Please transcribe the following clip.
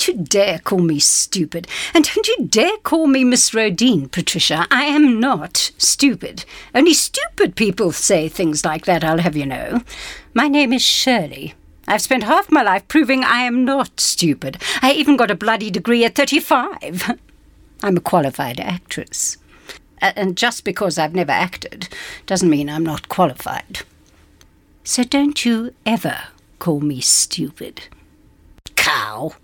Don't you dare call me stupid. And don't you dare call me Miss Rodine, Patricia. I am not stupid. Only stupid people say things like that, I'll have you know. My name is Shirley. I've spent half my life proving I am not stupid. I even got a bloody degree at 35. I'm a qualified actress. And just because I've never acted doesn't mean I'm not qualified. So don't you ever call me stupid. Cow.